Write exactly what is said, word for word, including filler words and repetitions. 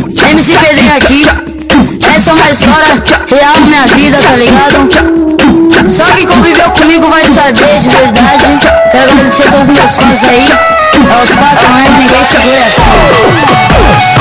M C Pedrinho aqui. Essa é uma história real, minha vida, tá ligado? Só quem conviveu comigo vai saber de verdade. Quero agradecer a todos os meus fãs aí. É os quatro anos, ninguém segura assim.